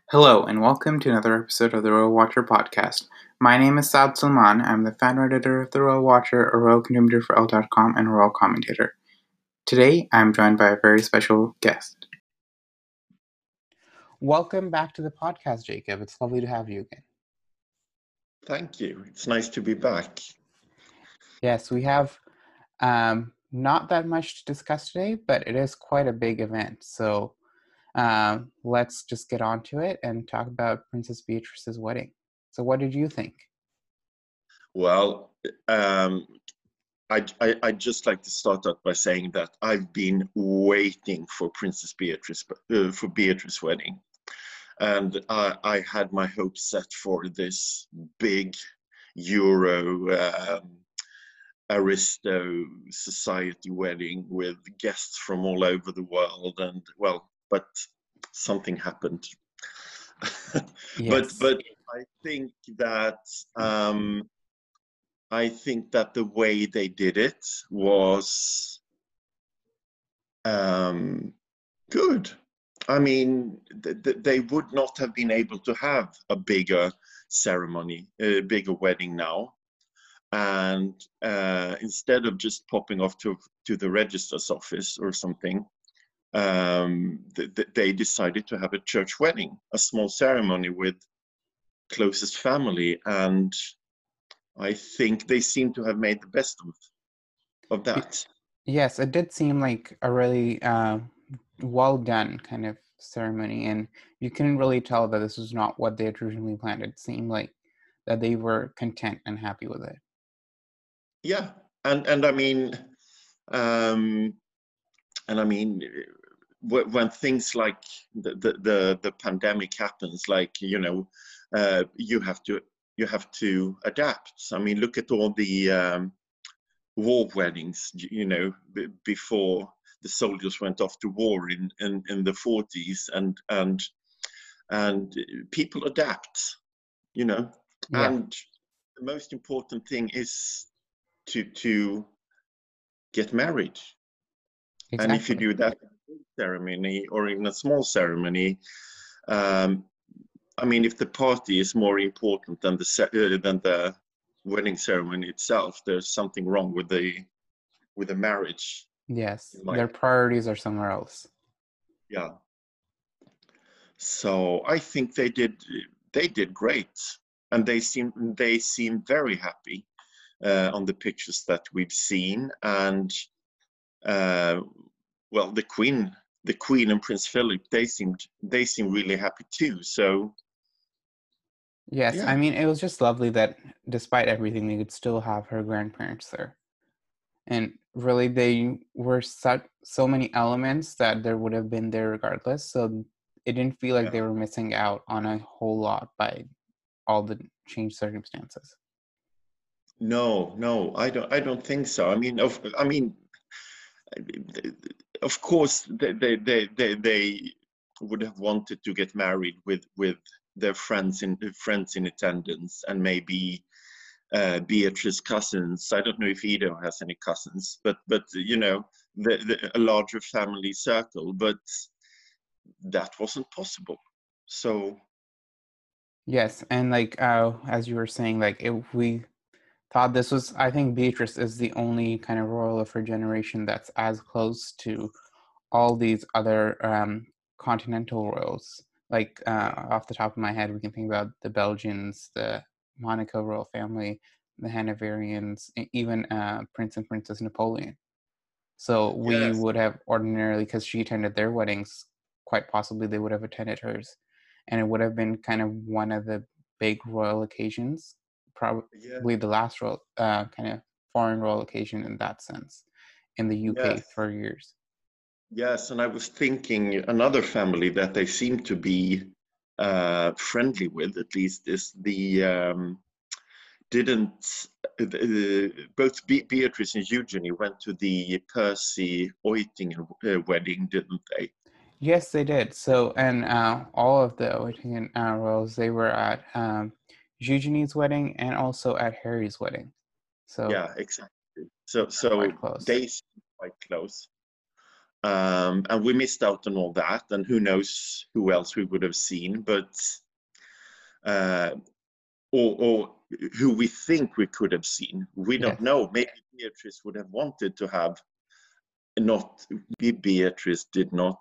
Hello, and welcome to another episode of the Royal Watcher podcast. My name is Saad Salman. I'm the fan editor of the Royal Watcher, a royal contributor for Elle.com, and a royal commentator. Today, I'm joined by a very special guest. Welcome back to the podcast, Jacob. It's lovely to have you again. Thank you. It's nice to be back. Yes, we have not that much to discuss today, but it is quite a big event. So let's just get on to it and talk about Princess Beatrice's wedding. So what did you think? Well, I'd just like to start out by saying that I've been waiting for Beatrice's wedding. And I had my hopes set for this big Euro aristo society wedding with guests from all over the world. And well, but something happened. Yes. But I think that the way they did it was good. I mean, they would not have been able to have a bigger ceremony, a bigger wedding now. And instead of just popping off to the registrar's office or something, they decided to have a church wedding, a small ceremony with closest family. And I think they seem to have made the best of that. Yes, it did seem like a really well done kind of ceremony, and you couldn't really tell that this was not what they had originally planned. It seemed like that they were content and happy with it. Yeah, and I mean, when things like the pandemic happens, like you have to adapt. I mean, look at all the war weddings, before the soldiers went off to war in the 40s, and people adapt, Yeah. and the most important thing is to get married. Exactly. And if you do that in a big ceremony or in a small ceremony, I mean, if the party is more important than the wedding ceremony itself, there's something wrong with the marriage. Yes, their priorities are somewhere else. Yeah. So I think they did great, and they seem very happy on the pictures that we've seen. And well, the Queen and Prince Philip, they seem really happy too. So yes, yeah. I mean, it was just lovely that despite everything, they could still have her grandparents there. And really, they were so many elements that there would have been there regardless. So it didn't feel like they were missing out on a whole lot by all the changed circumstances. No, I don't think so. I mean, of course, they would have wanted to get married with their friends in attendance, and maybe Beatrice's cousins. I don't know if Ido has any cousins, but a larger family circle. But that wasn't possible. So yes, and like as you were saying, like if we thought this was, I think Beatrice is the only kind of royal of her generation that's as close to all these other continental royals. Like off the top of my head, we can think about the Belgians, the Monaco royal family, the Hanoverians, even Prince and Princess Napoleon. So we would have ordinarily, because she attended their weddings, quite possibly they would have attended hers. And it would have been kind of one of the big royal occasions, probably the last royal, kind of foreign royal occasion in that sense, in the UK for years. Yes, and I was thinking another family that they seem to be friendly with, at least, is the both Beatrice and Eugenie went to the Percy Oettingen wedding, didn't they? Yes, they did. So, and all of the Oettingen royals, they were at Eugenie's wedding and also at Harry's wedding. So yeah, exactly. So quite close. they seem quite close. And we missed out on all that, and who knows who else we would have seen, but uh, or who we think we could have seen. We don't Yes. know. Maybe Beatrice would have wanted to have not. Beatrice did not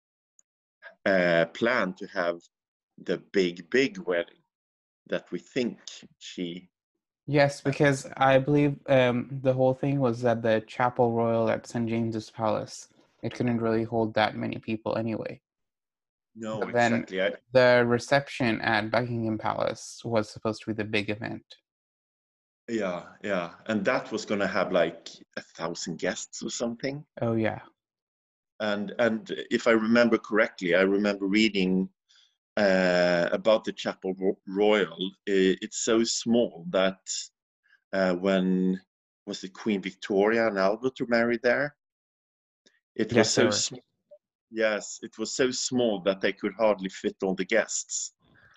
plan to have the big wedding that we think she. Yes, because I believe the whole thing was that the Chapel Royal at St. James's Palace, it couldn't really hold that many people anyway. No, But then exactly. the reception at Buckingham Palace was supposed to be the big event. Yeah, and that was going to have like 1,000 guests or something. Oh yeah. And if I remember correctly, I remember reading about the Chapel Royal. It's so small that when was it Queen Victoria and Albert were married there? It was Yes, they so were. small. Yes, it was so small that they could hardly fit all the guests.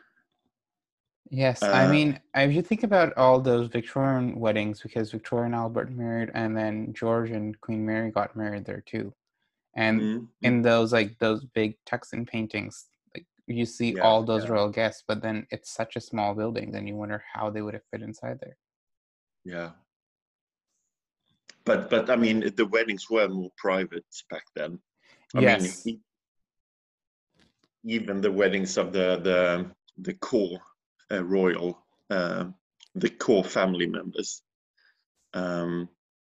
Yes, I Uh, mean, if you think about all those Victorian weddings, because Victoria and Albert married, and then George and Queen Mary got married there too. And mm, mm, in those those big Texan paintings, like you see yeah, all those yeah, royal guests, but then it's such a small building, then you wonder how they would have fit inside there. yeah. But I mean, the weddings were more private back then. I mean, Yes, even the weddings of the core royal, the core family members. Um,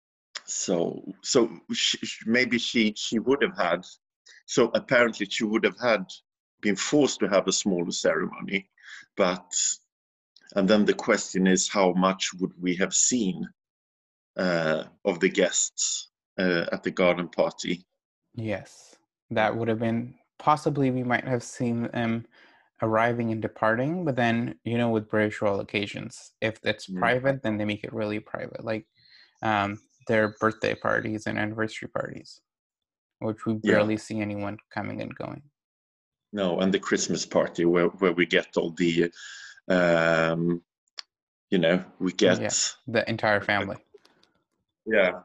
so maybe she would have had. So apparently she would have had been forced to have a smaller ceremony, but and then the question is how much would we have seen of the guests at the garden party? yes. That would have been possibly we might have seen them arriving and departing, but then with British royal occasions, if it's Mm. private, then they make it really private, like their birthday parties and anniversary parties, which we Yeah, barely see anyone coming and going. no, and the Christmas party where we get all the um, we Yeah, get the entire family. yeah.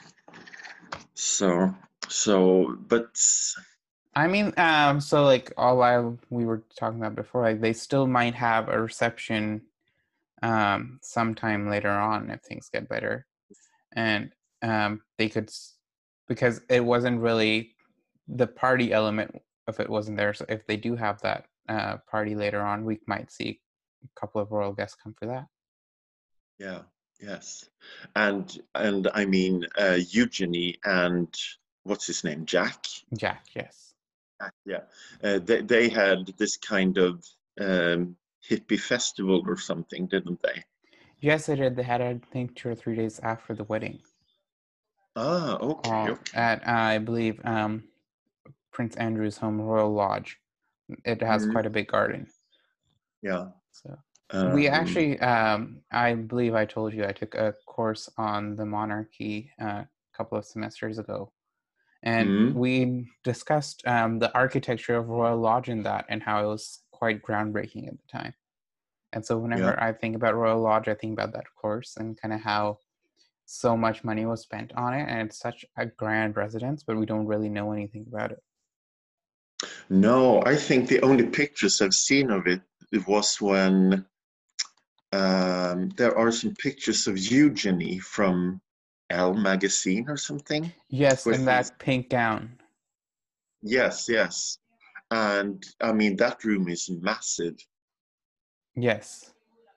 So but I mean, so like we were talking about before, like they still might have a reception sometime later on if things get better, and they could because it wasn't really the party element of it wasn't there. So if they do have that party later on, we might see a couple of royal guests come for that. yeah, yes, and I mean Eugenie and what's his name, Jack. Jack, yes. Yeah, they had this kind of hippie festival or something, didn't they? Yes, they did. They had, I think, 2 or 3 days after the wedding. Ah, okay, okay. At I believe Prince Andrew's home, Royal Lodge. It has Mm, quite a big garden. yeah. So we Um, actually, I believe I told you I took a course on the monarchy a couple of semesters ago, and mm, we discussed the architecture of Royal Lodge in that and how it was quite groundbreaking at the time. And so yeah. whenever I think about Royal Lodge, I think about that course and kind of how so much money was spent on it, and it's such a grand residence, but we don't really know anything about it. No, I think the only pictures I've seen of it was when there are some pictures of Eugenie from Elle magazine or something. Yes, Where in she's that pink gown. yes, and I mean that room is massive, Yes,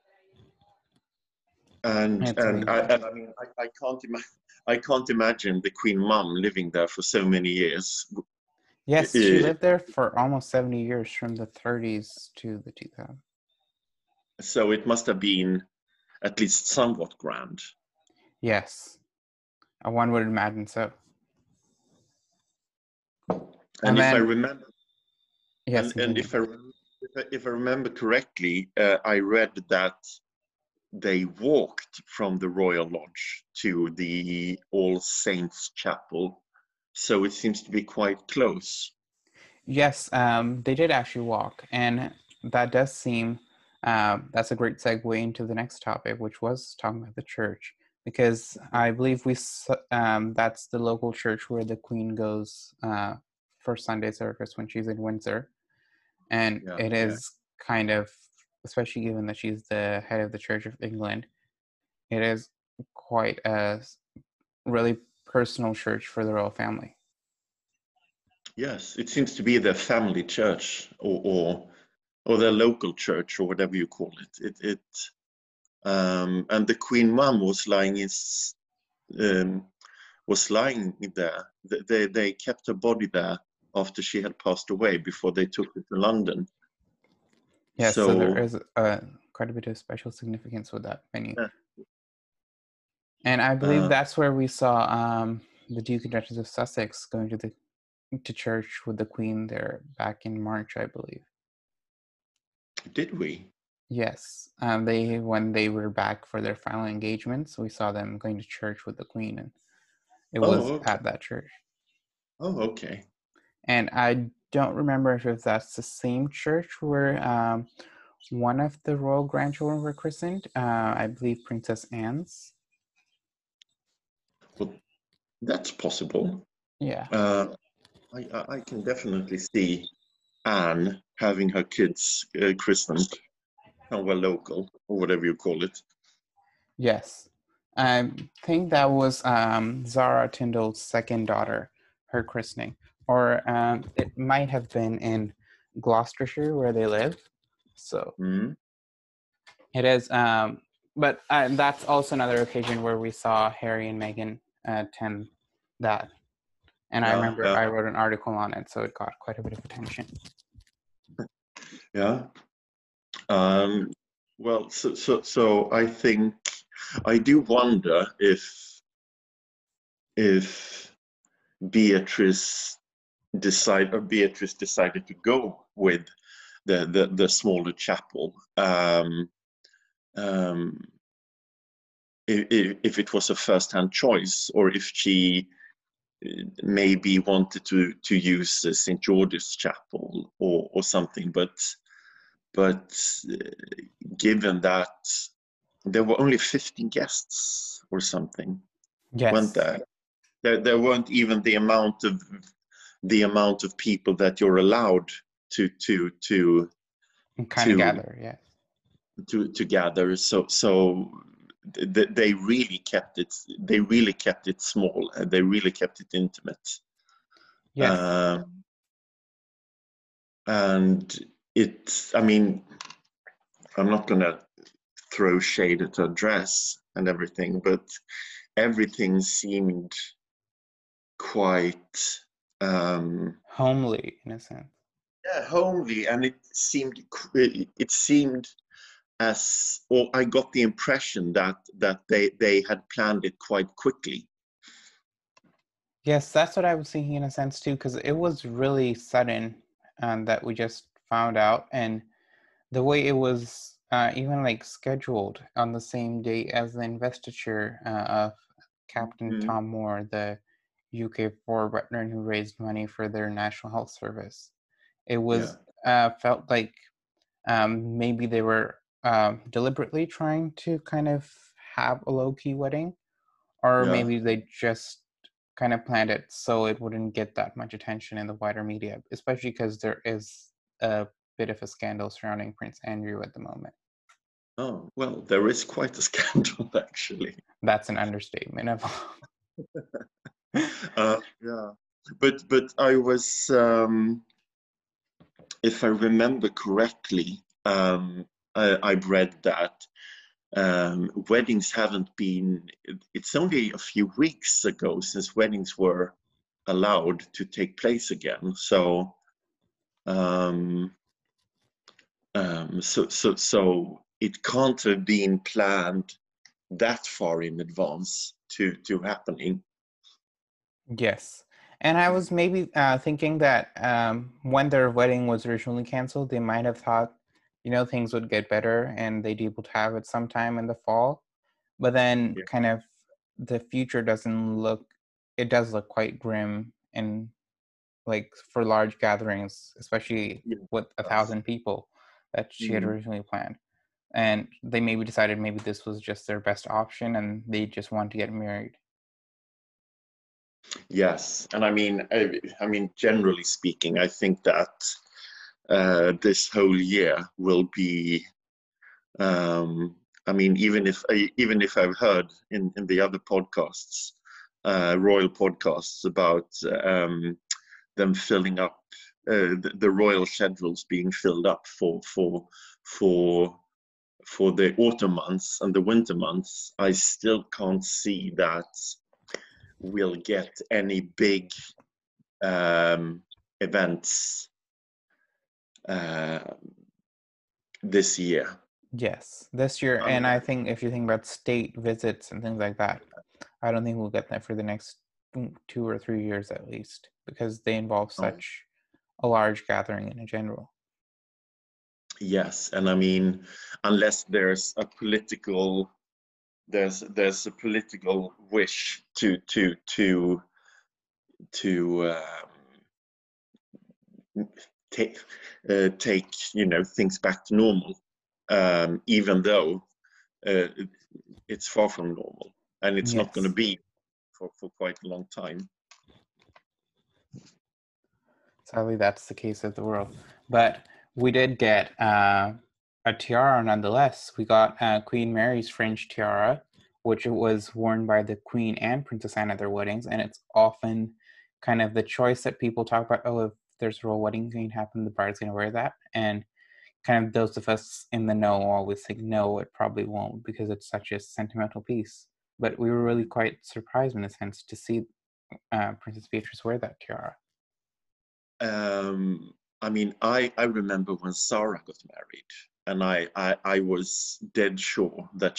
and it's really large. I mean I can't imagine the Queen Mum living there for so many years. Yes, she Uh, lived there for almost 70 years from the 30s to the 2000s. So it must have been at least somewhat grand. Yes, one would imagine so. And And if I then, remember, yes, and continue. if I remember correctly, I read that they walked from the Royal Lodge to the All Saints Chapel, so it seems to be quite close. Yes, they did actually walk, and that does seem that's a great segue into the next topic, which was talking about the church. because I believe that's the local church where the Queen goes for Sunday service when she's in Windsor, and Yeah, it yeah. is kind of, especially given that she's the head of the Church of England, it is quite a really personal church for the royal family. Yes, it seems to be their family church, or their local church, or whatever you call it. And the Queen Mum was lying there. They kept her body there after she had passed away before they took her to London. Yes, so there So is quite a bit of special significance with that venue. yeah, And I believe uh, that's where we saw the Duke and Duchess of Sussex going to church with the Queen there back in March, I believe. did we? Yes, when they were back for their final engagements, we saw them going to church with the Queen, and it was Oh, okay. at that church. Oh, okay. And I don't remember if that's the same church where one of the royal grandchildren were christened. I believe Princess Anne's. Well, that's possible. Yeah. I can definitely see Anne having her kids christened somewhere local, or whatever you call it. Yes. I think that was Zara Tyndall's second daughter, her christening. Or it might have been in Gloucestershire where they live. So Mm. it is. But that's also another occasion where we saw Harry and Meghan attend that. And I Yeah, remember I wrote an article on it, so it got quite a bit of attention. yeah. Well, so I think I do wonder if Beatrice decided to go with the smaller chapel. Um, if it was a first-hand choice, or if she maybe wanted to use St. George's Chapel or something, but given that there were only 15 guests or something, weren't Yes. there? There weren't even the amount of people that you're allowed to Kind of to gather, yes. to gather. So they really kept it. They really kept it small, and they really kept it intimate. Yes. Um, and I mean, I'm not gonna throw shade at her dress and everything, but everything seemed quite Homely, in a sense. yeah, homely, and it seemed as, or I got the impression that they had planned it quite quickly. Yes, that's what I was thinking in a sense too, because it was really sudden that we just found out. And the way it was even like scheduled on the same day as the investiture of Captain Mm-hmm. Tom Moore, the UK war veteran who raised money for their National Health Service. It Yeah, was felt like maybe they were deliberately trying to kind of have a low-key wedding, or yeah. maybe they just kind of planned it so it wouldn't get that much attention in the wider media, especially because there is a bit of a scandal surrounding Prince Andrew at the moment. Oh, well, there is quite a scandal actually. That's an understatement of Yeah, but I was, if I remember correctly, I've read that weddings haven't been. It's only a few weeks ago since weddings were allowed to take place again. Um, so it can't have been planned that far in advance to happening. Yes. And I was maybe thinking that when their wedding was originally canceled, they might have thought, things would get better and they'd be able to have it sometime in the fall. But then Yeah. kind of the future it does look quite grim, and like for large gatherings, especially Yeah, with it does. 1,000 people that she had Mm. originally planned. and they maybe decided maybe this was just their best option, and they just want to get married. Yes, and I mean, generally speaking, I think that this whole year will be. I mean, even if I've heard in the other podcasts, royal podcasts about them filling up the royal schedules being filled up for for the autumn months and the winter months, I still can't see that we'll get any big events this year. Yes, this year, and I Unless, think if you think about state visits and things like that, I don't think we'll get that for the next 2 or 3 years at least, because they involve such a large gathering in general. yes, and I mean, unless there's a political there's a political wish to take take things back to normal, even though uh, it's far from normal, and it's not going to Yes, be for quite a long time. sadly, that's the case of the world. But we did get a tiara nonetheless. We got Queen Mary's French tiara, which was worn by the Queen and Princess Anne at their weddings, and it's often kind of the choice that people talk about. Oh, if there's a royal wedding going to happen, the bride's going to wear that, and kind of those of us in the know always think, no, it probably won't because it's such a sentimental piece. But we were really quite surprised in a sense to see Princess Beatrice wear that tiara. I mean, I remember when Sarah got married, and I was dead sure that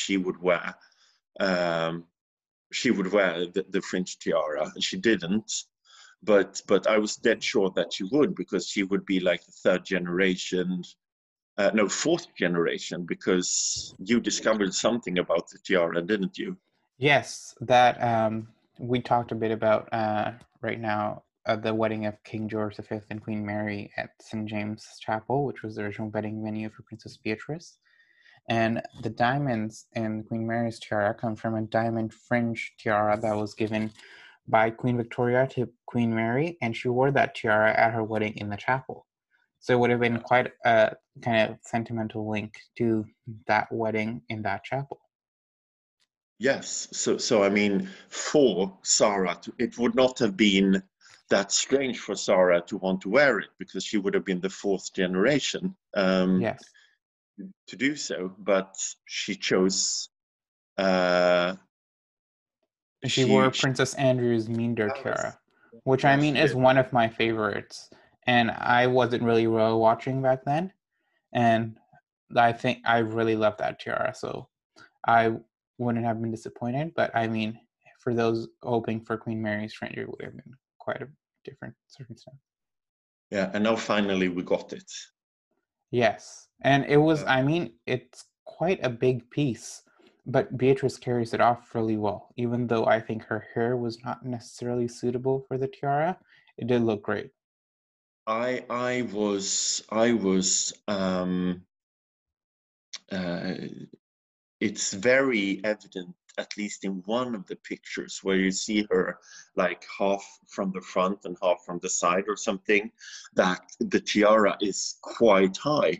um, she would wear the French tiara, and she didn't. But I was dead sure that she would, because she would be like the third generation, no, fourth generation, because you discovered something about the tiara, didn't you? Yes, that we talked a bit about right now the wedding of King George V and Queen Mary at St. James's Chapel, which was the original wedding venue for Princess Beatrice. And the diamonds in Queen Mary's tiara come from a diamond fringe tiara that was given by Queen Victoria to Queen Mary, and she wore that tiara at her wedding in the chapel. So it would have been quite a kind of sentimental link to that wedding in that chapel. Yes. So I mean, for Sarah, it would not have been that strange for Sarah to want to wear it, because she would have been the fourth generation Yes. to do so. But she chose. Uh, She wore she Princess Andrew's Minder yes, tiara, which I yes, mean she is did. one of my favorites. And I wasn't really royal watching back then, and I think I really loved that tiara. So I wouldn't have been disappointed. But I mean, for those hoping for Queen Mary's Fringe, it would have been quite a different circumstance. Yeah, and now finally we got it. Yes, and it was. Uh, I mean, it's quite a big piece, but Beatrice carries it off really well. Even though I think her hair was not necessarily suitable for the tiara, it did look great. I was uh, it's very evident, at least in one of the pictures, where you see her like half from the front and half from the side or something, that the tiara is quite high.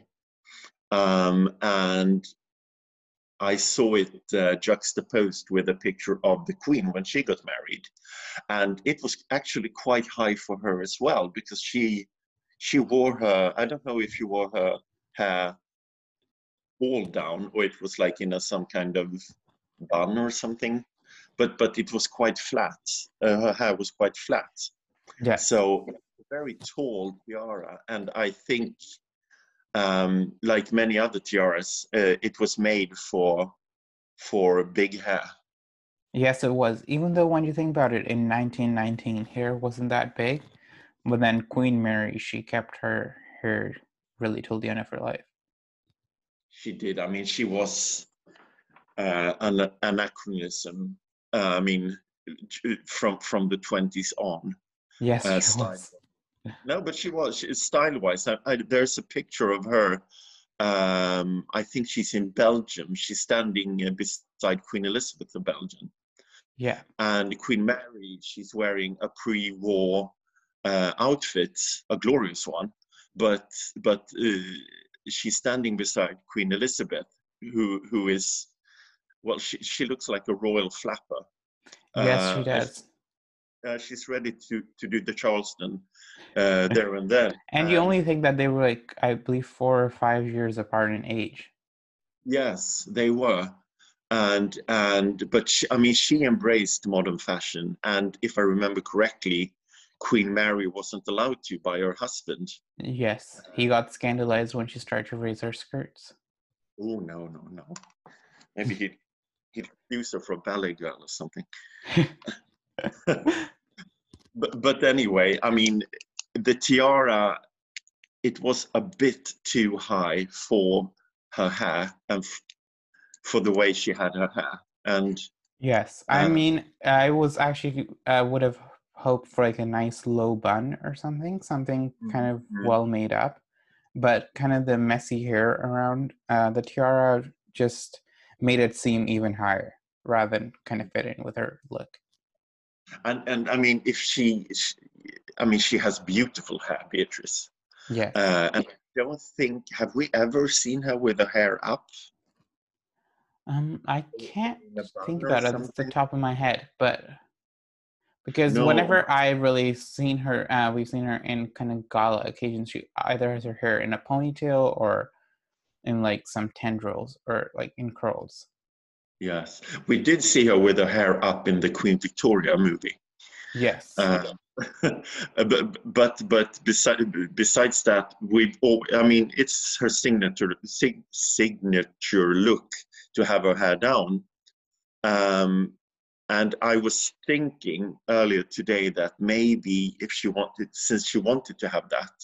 And I saw it juxtaposed with a picture of the Queen when she got married, and it was actually quite high for her as well, because she wore her. I don't know if she wore her hair all down, or it was like in a some kind of bun or something, but it was quite flat. Her hair was quite flat, Yes. so a very tall tiara. And I think, like many other tiaras, it was made for big hair. Yes, it was. Even though when you think about it, in 1919, hair wasn't that big, but then Queen Mary, she kept her hair really till the end of her life. She did. I mean, she was an anachronism. I mean, from the 20s on, Yes, she style. was. No, but she was style-wise. There's a picture of her I think she's in Belgium. She's standing beside Queen Elizabeth of Belgium. Yeah. And Queen Mary, she's wearing a pre-war outfit, a glorious one, but she's standing beside Queen Elizabeth, who is, well, she looks like a royal flapper. Yes, she And does. she's ready to do the Charleston there and then. And you only think that they were like, I believe, 4 or 5 years apart in age. Yes, they were. But I mean, she embraced modern fashion, and if I remember correctly, Queen Mary wasn't allowed to by her husband. Yes, he got scandalized when she started to raise her skirts. Oh, no, no, no. Maybe he'd accuse her for a ballet girl or something. But anyway, I mean, the tiara, it was a bit too high for her hair and for the way she had her hair. And Yes, I mean, I was actually would have hoped for like a nice low bun or something kind of well made up, but kind of the messy hair around the tiara just made it seem even higher rather than kind of fit in with her look. and I mean, if I mean, she has beautiful hair, Beatrice. Yes. And I don't think, have we ever seen her with her hair up? I can't In a bun think or about it at the something? top of my head, but because No. whenever I really seen her, we've seen her in kind of gala occasions. She either has her hair in a ponytail or in like some tendrils or like in curls. Yes, we did see her with her hair up in the Queen Victoria movie. Yes. Uh, but besides that, I mean, it's her signature look to have her hair down. And I was thinking earlier today that maybe if she wanted, since she wanted to have that,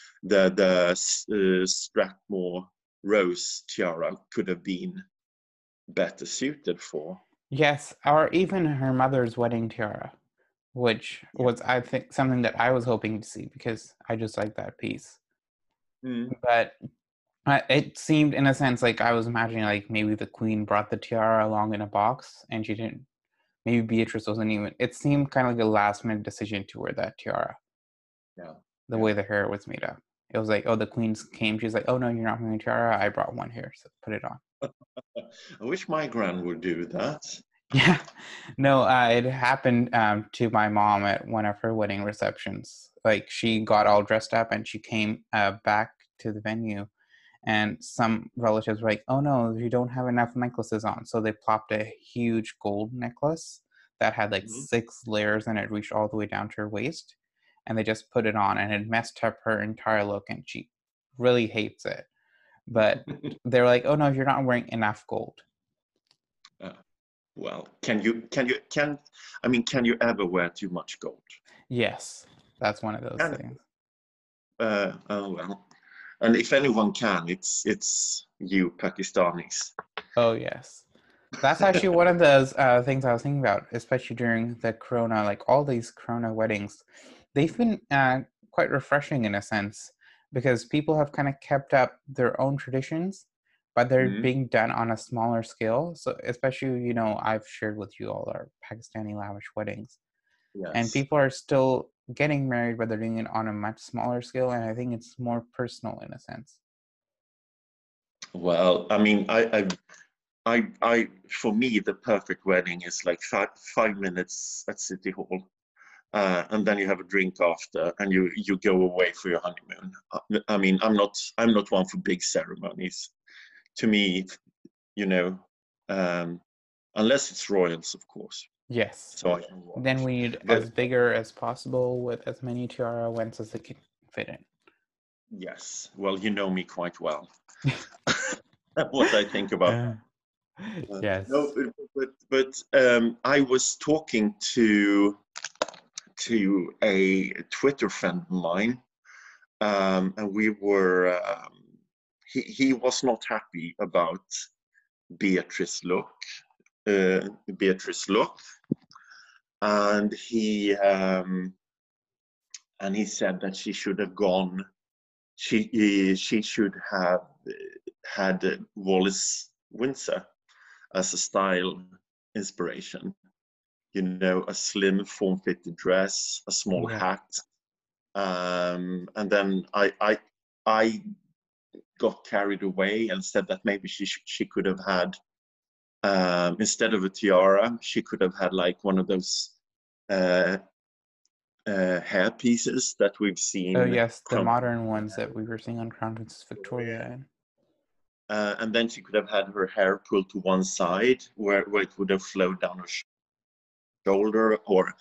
the Strathmore Rose tiara could have been better suited for. Yes, or even her mother's wedding tiara, which was, I think, something that I was hoping to see because I just like that piece. Mm. But it seemed, in a sense, like I was imagining, like maybe the queen brought the tiara along in a box, and she didn't. Maybe Beatrice wasn't even. It seemed kind of like a last-minute decision to wear that tiara. Yeah, The yeah. way the hair was made up, it was like, oh, the queen came. She's like, oh no, you're not wearing a tiara. I brought one here, so put it on. I wish my gran would do that. Yeah, no, it happened to my mom at one of her wedding receptions. Like she got all dressed up and she came back to the venue, and some relatives were like, "Oh no, you don't have enough necklaces on." So they plopped a huge gold necklace that had like Mhm. 6 layers and it reached all the way down to her waist, and they just put it on, and it messed up her entire look, and she really hates it. But they were like, "Oh no, you're not wearing enough gold." Well, can you ever wear too much gold? Yes, that's one of those Can things. oh well. And if anyone can, it's you Pakistanis. Oh yes, that's actually one of those things I was thinking about, especially during the Corona, like all these Corona weddings. They've been quite refreshing in a sense because people have kind of kept up their own traditions, but they're Mm, being done on a smaller scale. So especially, I've shared with you all our Pakistani lavish weddings, and yes. people are still getting married, but they're doing it on a much smaller scale, and I think it's more personal in a sense. Well, I mean, for me, the perfect wedding is like 5 minutes at City Hall, and then you have a drink after, and you go away for your honeymoon. I mean, I'm not one for big ceremonies. To me, you know, um, unless it's royals, of course. Yes. So I can Then watch. we need But as bigger as possible with as many tiara wents as it can fit in. yes, well, you know me quite well. What I think about Uh, no, yes. but I was talking to a Twitter friend of mine, and we were he was not happy about Beatrice look, Beatrice look, and he said that she should have gone. She should have. had Wallis Windsor as a style inspiration. You know, a slim form-fitted dress, a small Yeah. hat, and then I got carried away and said that maybe she could have had instead of a tiara, she could have had like one of those uh, hair pieces that we've Oh seen. yes, the modern ones that we were seeing on Crown Princess Victoria. And then she could have had her hair pulled to one side where it would have flowed down her shoulder, or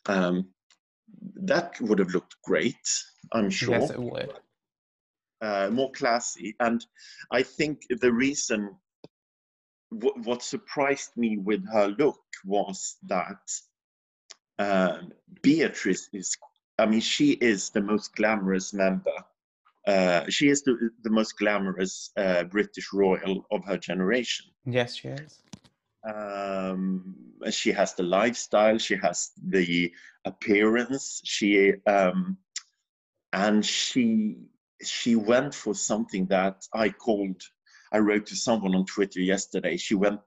that would have looked great, I'm Yes, sure. it would. More classy. And I think the reason, what surprised me with her look was that Beatrice is, I mean, she is the most glamorous member. She is the most glamorous British royal of her generation. Yes, she is. She has the lifestyle, she has the appearance, and she went for something that I wrote to someone on Twitter yesterday. She went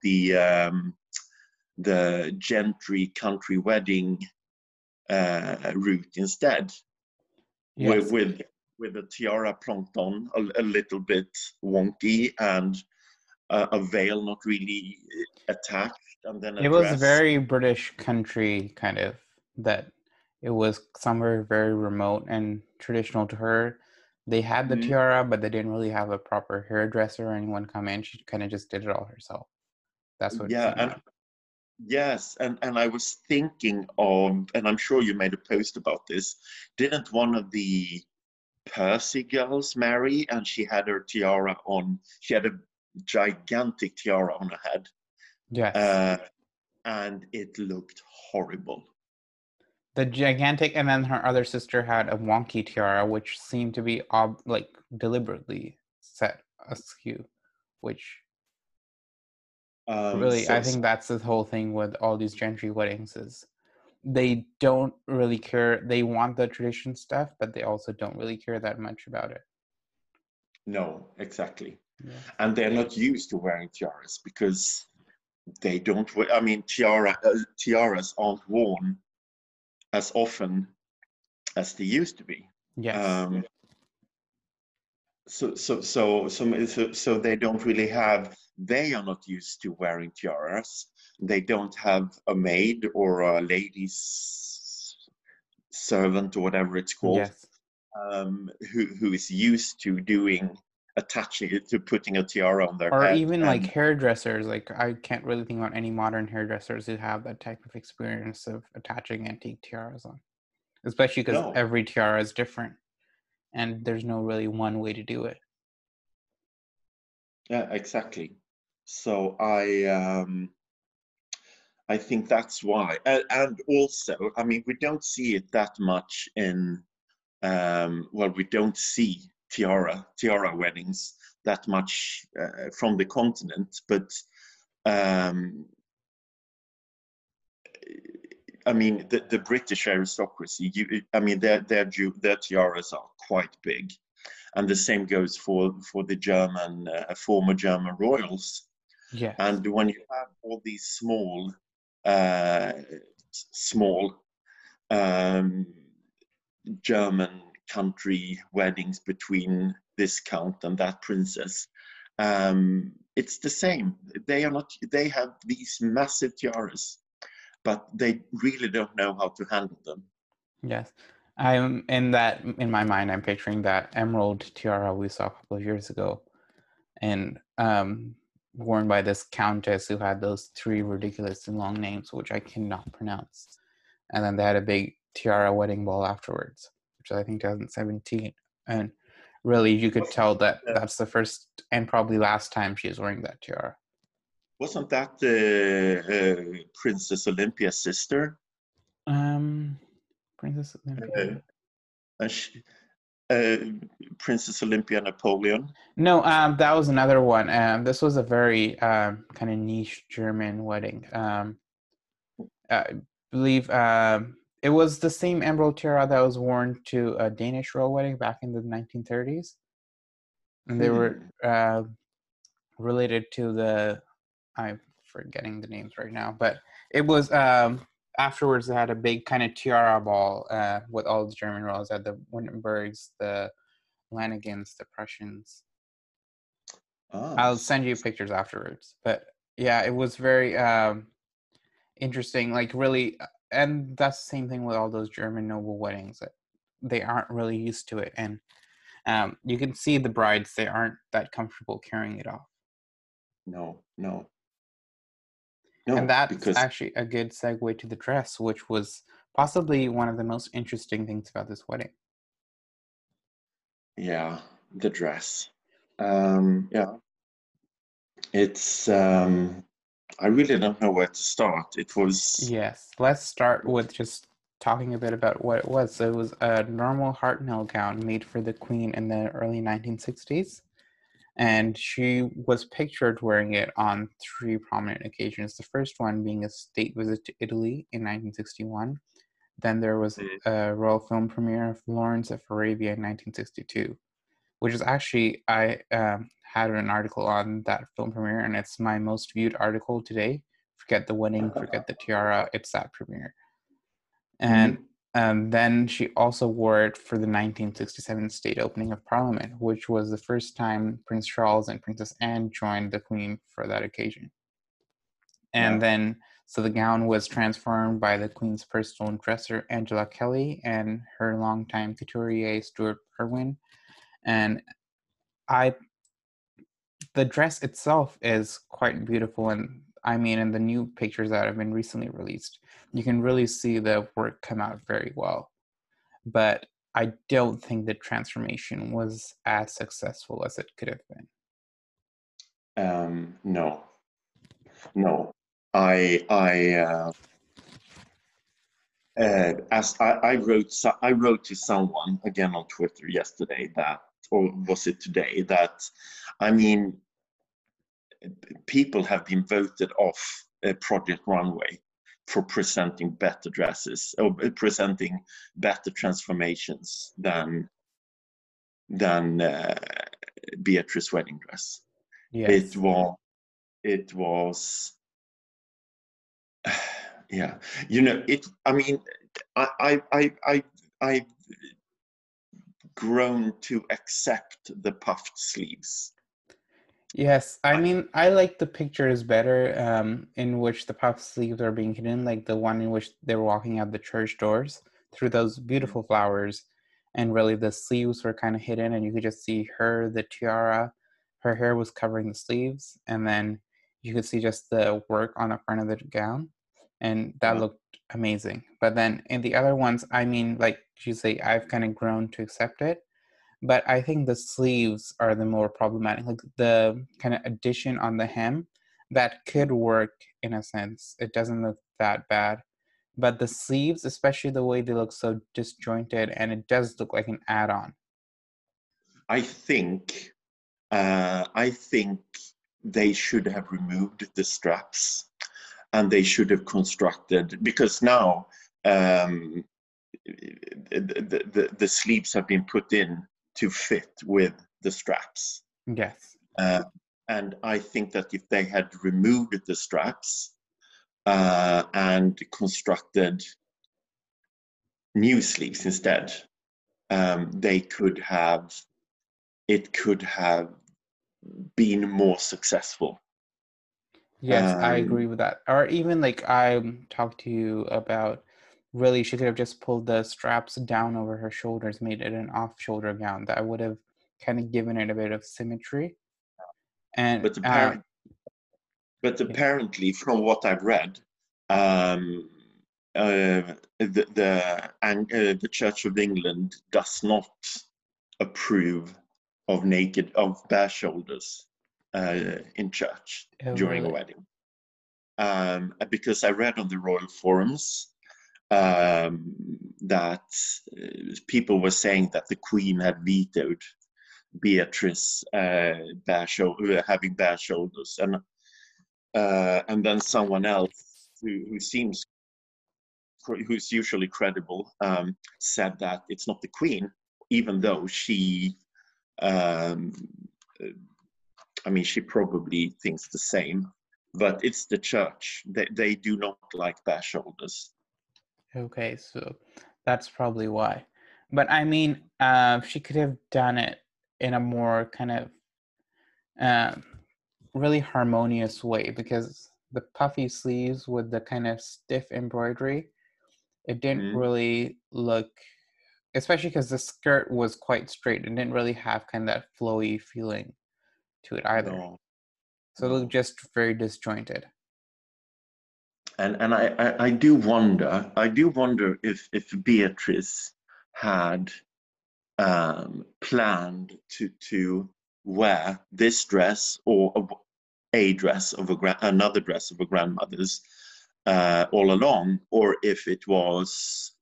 the gentry country wedding route instead, Yes. with a tiara plonked on, a little bit wonky, and a veil not really attached, and then a It was dress. very British country kind of, that it was somewhere very remote and traditional to her. They had the tiara, but they didn't really have a proper hairdresser or anyone come in. She kind of just did it all herself. That's what it Yeah, seemed and like. yes, and I was thinking of, and I'm sure you made a post about this. Didn't one of the Percy girls marry, and she had her tiara on? She had a gigantic tiara on her head, Yes. uh, and it looked horrible. The gigantic, and then her other sister had a wonky tiara, which seemed to be like deliberately set askew, which really, So, I think that's the whole thing with all these gentry weddings is they don't really care. They want the tradition stuff, but they also don't really care that much about it. no, exactly. Yeah. And they're not used to wearing tiaras because they don't. I mean, tiaras aren't worn as often as they used to be. Yes. Um, so they don't really have. They are not used to wearing tiaras. They don't have a maid or a lady's servant or whatever it's called, Yes. who is used to attaching it to putting a tiara on their Or head. even like And hairdressers. Like I can't really think about any modern hairdressers who have that type of experience of attaching antique tiaras on, especially because no, every tiara is different and there's no really one way to do it. yeah, exactly. So I think that's why, and also, I mean, we don't see it that much in. Well, we don't see tiara weddings that much from the continent, but um, I mean, the British aristocracy. I mean, their tiaras are quite big, and the same goes for the German former German royals. Yes. And when you have all these uh, small um, German country weddings between this count and that princess, it's the same. They are not. They have these massive tiaras, but they really don't know how to handle them. Yes. In my mind, I'm picturing that emerald tiara we saw a couple of years ago, and worn by this countess who had those three ridiculously long names, which I cannot pronounce. And then they had a big tiara wedding ball afterwards, which I think 2017. And really, you could tell that that's the first and probably last time she was wearing that tiara. Wasn't that Princess Olympia's sister? Um, Princess Olympia. Uh, she, uh, Princess Olympia Napoleon. No, that was another one. This was a very kind of niche German wedding. I believe it was the same emerald tiara that was worn to a Danish royal wedding back in the 1930s. And they were related to I'm forgetting the names right now, but it was afterwards they had a big kind of tiara ball with all the German royals at the Windenburgs, the Lanigans, the Prussians. I'll send you pictures afterwards. But yeah, it was very interesting, like really, and that's the same thing with all those German noble weddings. That they aren't really used to it, and you can see the brides, they aren't that comfortable carrying it off. No, no, And no, that's because actually a good segue to the dress, which was possibly one of the most interesting things about this wedding. yeah, the dress. Yeah, it's I really don't know where to start. It was Yes, let's start with just talking a bit about what it was. So it was a normal Hartnell gown made for the Queen in the early 1960s. And she was pictured wearing it on three prominent occasions. The first one being a state visit to Italy in 1961. Then there was a royal film premiere of Lawrence of Arabia in 1962, which is actually, I had an article on that film premiere, and it's my most viewed article today. Forget the wedding, forget the tiara, it's that premiere. And Mhm. then she also wore it for the 1967 state opening of Parliament, which was the first time Prince Charles and Princess Anne joined the Queen for that occasion. And Yeah. then, so the gown was transformed by the Queen's personal dresser, Angela Kelly, and her longtime couturier, Stuart Irwin. And I, the dress itself is quite beautiful. And I mean, in the new pictures that have been recently released, you can really see the work come out very well. But I don't think the transformation was as successful as it could have been. No, no. I as I wrote to someone again on Twitter yesterday that, or was it today, that I mean, people have been voted off Project Runway for presenting better dresses or presenting better transformations than Beatrice's wedding dress. It Yes. was it was yeah, you know it. I mean, I've grown to accept the puffed sleeves. Yes, I I, mean, I like the pictures better in which the puff sleeves are being hidden, like the one in which they're walking out the church doors through those beautiful flowers. And really, the sleeves were kind of hidden, and you could just see her, the tiara, her hair was covering the sleeves, and then you could see just the work on the front of the gown, and that yeah, looked amazing. But then in the other ones, I mean, like you say, I've kind of grown to accept it, but I think the sleeves are the more problematic. Like the kind of addition on the hem, that could work in a sense. It doesn't look that bad. But the sleeves, especially the way they look so disjointed, and it does look like an add-on. I think I think they should have removed the straps and they should have constructed, because now um, the sleeves have been put in to fit with the straps. Yes. Uh, and I think that if they had removed the straps and constructed new sleeves instead, they could have, it could have been more successful. Yes, I agree Um, with that. Or even like I talked to you about, really, she could have just pulled the straps down over her shoulders, made it an off-shoulder gown. That would have kind of given it a bit of symmetry. And but apparently, yeah. from what I've read, um, the Church of England does not approve of bare shoulders in church Oh, during a really? wedding. Because I read on the royal forums that people were saying that the Queen had vetoed Beatrice having bare shoulders, and then someone else who's usually credible said that it's not the Queen, even though she um, I mean, she probably thinks the same, but it's the church. They do not like bare shoulders. Okay, so that's probably why. But I mean, she could have done it in a more kind of um, really harmonious way, because the puffy sleeves with the kind of stiff embroidery, it didn't Mm, really look, especially because the skirt was quite straight. It didn't really have kind of that flowy feeling to it either. no, So it looked no. just very disjointed. And I do wonder if Beatrice had planned to wear this dress or a dress of another dress of a grandmother's all along, or if it was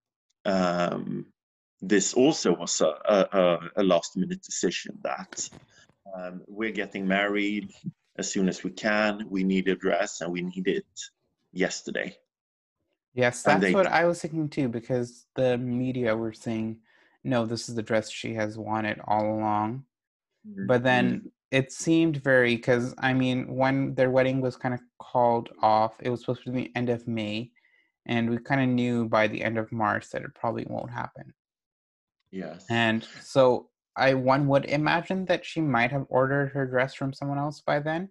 this also was a last minute decision that we're getting married as soon as we can. We need a dress and we need it yesterday. Yes, And that's they what I was thinking too, because the media were saying, no, this is the dress she has wanted all along. But mm, then it seemed very, because I mean, when their wedding was kind of called off, it was supposed to be the end of May, and we kind of knew by the end of March that it probably won't happen. yes, And so one would imagine that she might have ordered her dress from someone else by then,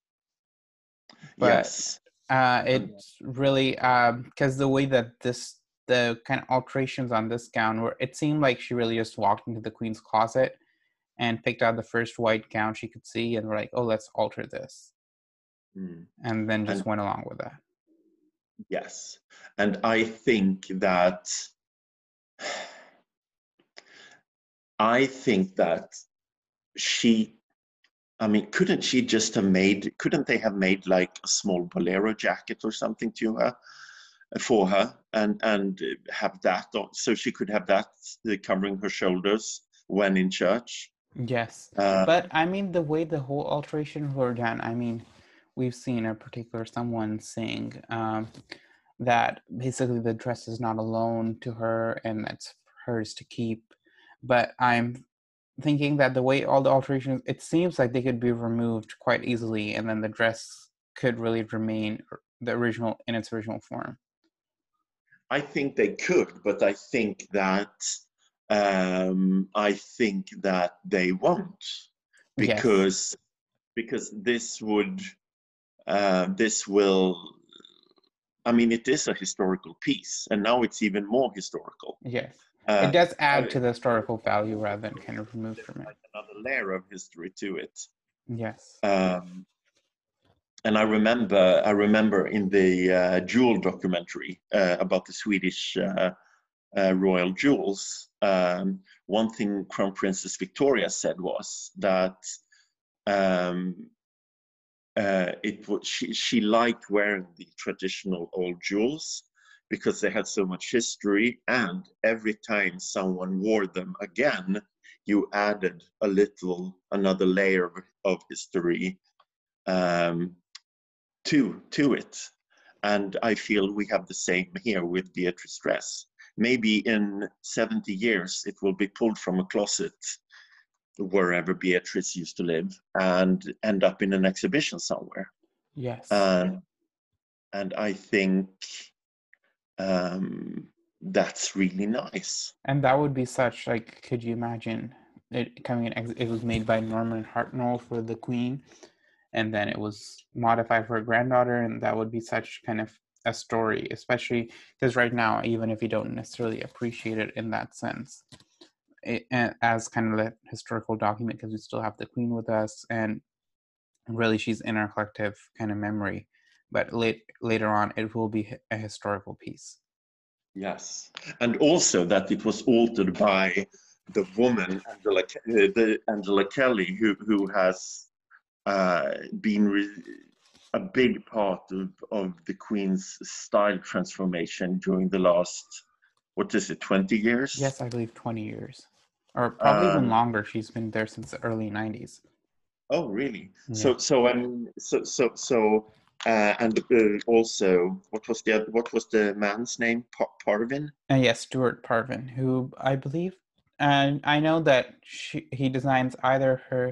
but yes, and it's really because the way that the kind of alterations on this gown were, it seemed like she really just walked into the queen's closet and picked out the first white gown she could see, and were like, oh, let's alter this, mm, and then and just went along with that. yes, and I think that she, I mean, couldn't they have made like a small bolero jacket or something to her, for her, and have that on, so she could have that covering her shoulders when in church. Yes, Uh, but I mean, the way the whole alteration were done, I mean, we've seen a particular someone saying that basically the dress is not a loan to her and that's hers to keep. But I'm thinking that the way all the alterations, it seems like they could be removed quite easily, and then the dress could really remain the original in its original form. I think they could, but I think that they won't, Yes, because this will. I mean, it is a historical piece, and now it's even more historical. yes. It Uh, does uh, add to the it historical value rather than kind of remove adds from it. like another layer of history to it. Yes. Um, and I remember in the Jewel documentary about the Swedish royal jewels, one thing Crown Princess Victoria said was that um, she liked wearing the traditional old jewels because they had so much history, and every time someone wore them again, you added another layer of history um, to it. And I feel we have the same here with Beatrice dress. Maybe in 70 years it will be pulled from a closet wherever Beatrice used to live and end up in an exhibition somewhere. Yes. And and I think um, that's really nice. And that would be such, like, could you imagine it coming in? It was made by Norman Hartnell for the Queen, and then it was modified for a granddaughter, and that would be such kind of a story, especially because right now, even if you don't necessarily appreciate it in that sense, as kind of a historical document, because we still have the Queen with us, and really she's in our collective kind of memory. But later on, it will be a historical piece. Yes, and also that it was altered by the woman Angela Kelly, who has been a big part of the Queen's style transformation during the last, what is it, 20 years? Yes, I believe 20 years, or probably even Um, longer. She's been there since the early 90s. oh, really? Yeah. And also, what was the man's name? Parvin? And yes, Stuart Parvin, who I believe, and I know that he designs either her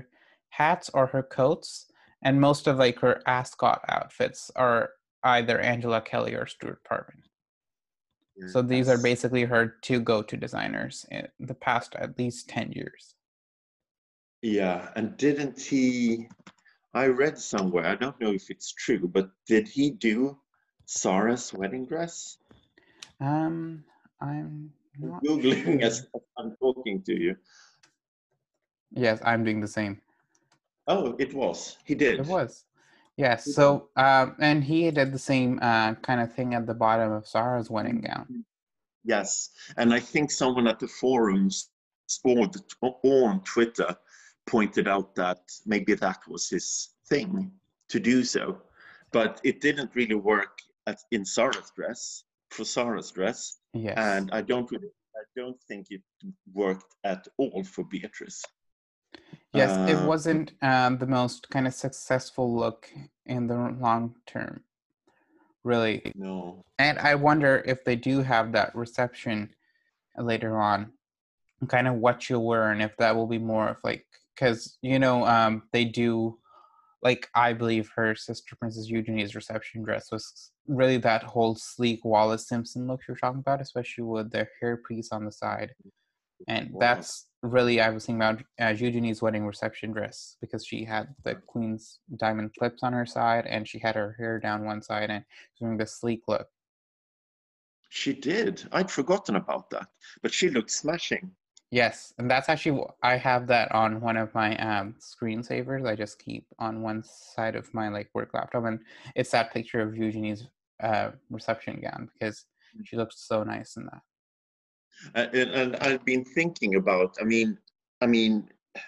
hats or her coats, and most of like her ascot outfits are either Angela Kelly or Stuart Parvin. So these are Yes. basically her two go-to designers in the past at least 10 years. Yeah, and didn't he? I read somewhere, I don't know if it's true, but did he do Sarah's wedding dress? I'm I'm not Googling sure. as I'm talking to you. Yes, I'm doing the same. Oh, it was. He It did. was. Yes. He did. So, and he did the same kind of thing at the bottom of Sarah's wedding gown. Yes, and I think someone at the forums or on Twitter pointed out that maybe that was his thing to do so, but it didn't really work in Sarah's dress for Sarah's dress, Yes. and I don't think it worked at all for Beatrice. Yes, it Uh, wasn't the most kind of successful look in the long term, really. no. And I wonder if they do have that reception later on, kind of what you'll wear, and if that will be more of like, because they do, like, I believe her sister Princess Eugenie's reception dress was really that whole sleek Wallace Simpson look you're talking about, especially with the hairpiece on the side. And Was. that's really, I was thinking about Eugenie's wedding reception dress, because she had the queen's diamond clips on her side and she had her hair down one side and doing the sleek look. She did. I'd forgotten about that, but she looked smashing. Yes, and that's actually, I have that on one of my screensavers. I just keep on one side of my like work laptop, and it's that picture of Eugenie's reception gown, because she looked so nice in that. And I've been thinking about. I mean,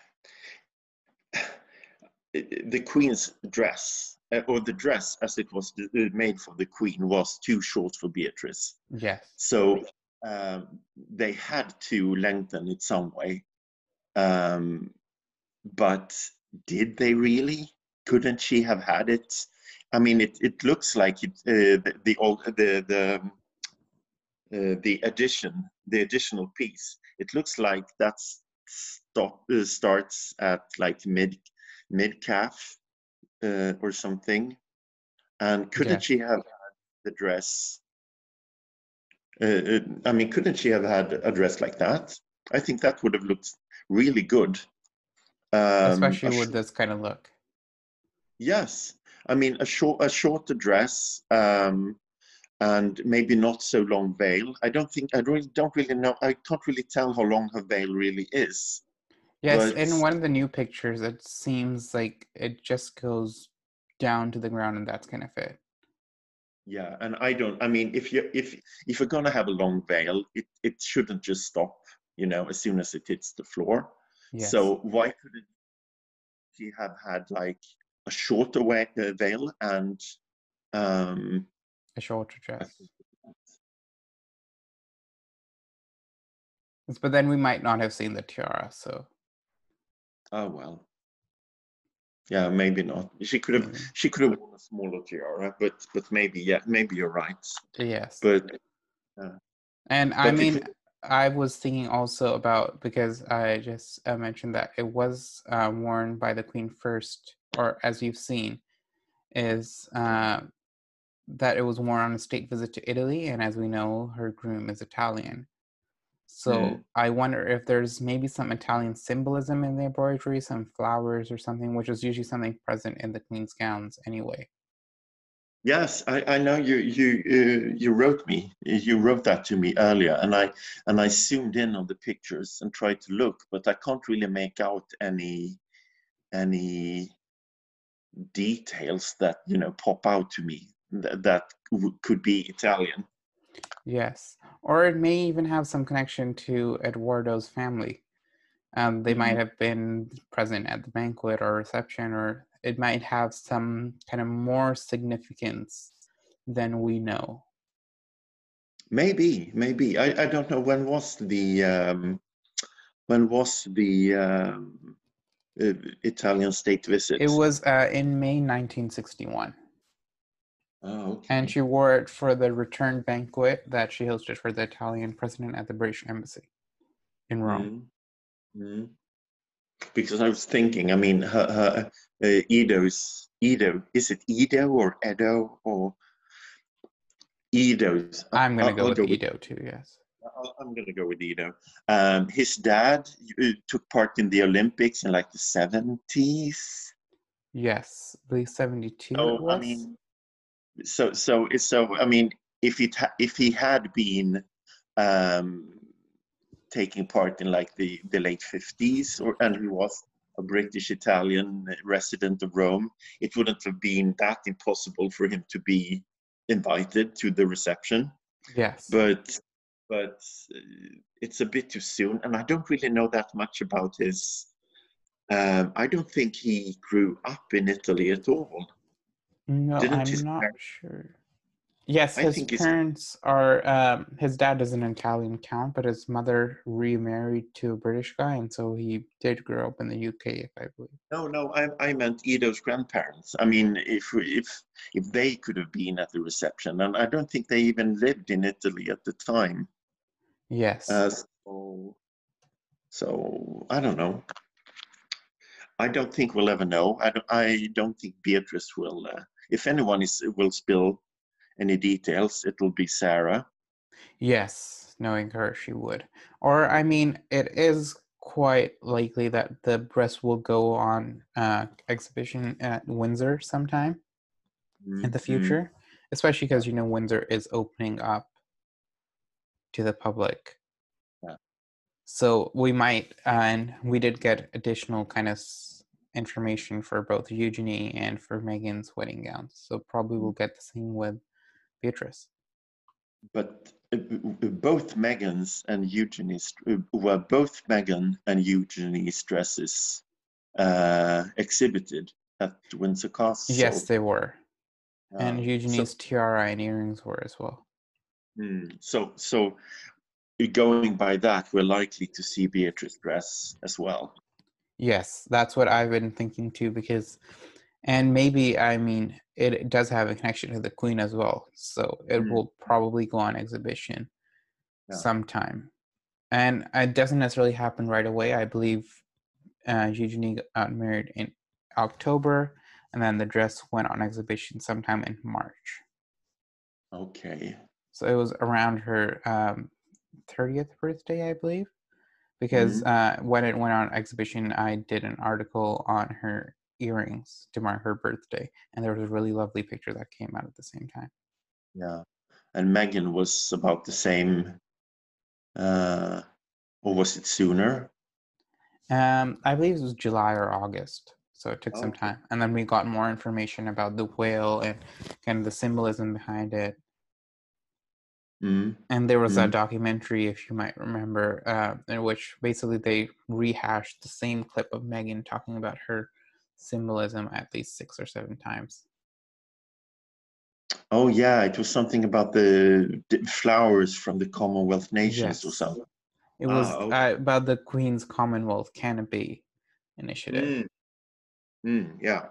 the Queen's dress, or the dress as it was made for the Queen, was too short for Beatrice. Yes. So they had to lengthen it some way. But did they really? Couldn't she have had it? I mean, it looks like the additional piece. It looks like starts at like mid calf or something. And couldn't Yes. she have had the dress? I mean, couldn't she have had a dress like that? I think that would have looked really good. Especially A with this kind of look. Yes, I mean a shorter dress, and maybe not so long veil. I don't really know. I can't really tell how long her veil really is. Yes, But in one of the new pictures, it seems like it just goes down to the ground, and that's kind of it. yeah, and I don't. I mean, if you're gonna have a long veil, it shouldn't just stop. As soon as it hits the floor. Yes, So why couldn't she have had like a shorter veil and um, a shorter dress. But then we might not have seen the tiara, so oh well. Yeah, maybe not. She could have maybe. she could have worn a smaller tiara, but maybe, yeah, maybe you're right. Yes. But uh, And I but it mean, I was thinking also about, because I just mentioned that it was worn by the Queen first, or as you've seen, is that it was worn on a state visit to Italy, and as we know, her groom is Italian. So mm, I wonder if there's maybe some Italian symbolism in the embroidery, some flowers or something, which is usually something present in the Queen's gowns anyway. yes, I know you wrote that to me earlier, and I zoomed in on the pictures and tried to look, but I can't really make out any details that pop out to me that could be Italian. Yes. Or it may even have some connection to Eduardo's family. They might Mm. have been present at the banquet or reception, or it might have some kind of more significance than we know. Maybe. I don't know when was the Italian state It visit. was in May 1961. Oh, And okay. she wore it for the return banquet that she hosted for the Italian president at the British Embassy in Rome. Mm, mm. because I was thinking, I mean, Edo, is it Edo or Edo or Edo's? I'm gonna go I'll with go with, Edo too. Yes. I'm going to go with Edo. His dad took part in the Olympics in like the 70s. Yes, the 72 it So, I was. mean, I mean, if he had been um, taking part in like the late 50s, and he was a British Italian resident of Rome, it wouldn't have been that impossible for him to be invited to the reception. Yes. But it's a bit too soon, and I don't really know that much about his. I don't think he grew up in Italy at all. No, Didn't I'm his not parents? sure. Yes, I his think his. parents are. His dad is an Italian count, but his mother remarried to a British guy, and so he did grow up in the UK, if I believe. No, no, I meant Ido's grandparents. I mean, if they could have been at the reception, and I don't think they even lived in Italy at the time. Yes. Uh, so, so I don't know. I don't think we'll ever know. I don't think Beatrice will. If anyone will spill any details, it'll be Sarah. Yes, knowing her, she would. Or, I mean, it is quite likely that the dress will go on exhibition at Windsor sometime in the Mm-hmm. future, especially because, Windsor is opening up to the public. Yeah. So we might, and we did get additional kind of information for both Eugenie and for Megan's wedding gowns. So probably we'll get the same with Beatrice. But both Megan's and Eugenie's were both Megan and Eugenie's dresses exhibited at Windsor Yes, Castle. they were. And So, Eugenie's tiara and earrings were as well. so going by that, we're likely to see Beatrice dress as well. Yes, that's what I've been thinking too, because, and maybe, I mean, it does have a connection to the Queen as well. So it Mm, will probably go on exhibition yeah. sometime. And it doesn't necessarily happen right away. I believe Eugenie got married in October, and then the dress went on exhibition sometime in March. Okay. So it was around her 30th birthday, I believe, because Mm, when it went on exhibition, I did an article on her earrings to mark her birthday, and there was a really lovely picture that came out at the same time. yeah. And Megan was about the same, or was it sooner? I believe it was July or August, so it took some Okay. time, and then we got more information about the whale and kind of the symbolism behind it. Mm, And there was a mm. documentary, if you might remember, in which basically they rehashed the same clip of Megan talking about her symbolism at least 6 or 7 times. Oh yeah, it was something about the flowers from the Commonwealth nations or Yes, something. it Ah, was okay. about the Queen's Commonwealth Canopy initiative. Mm, yeah,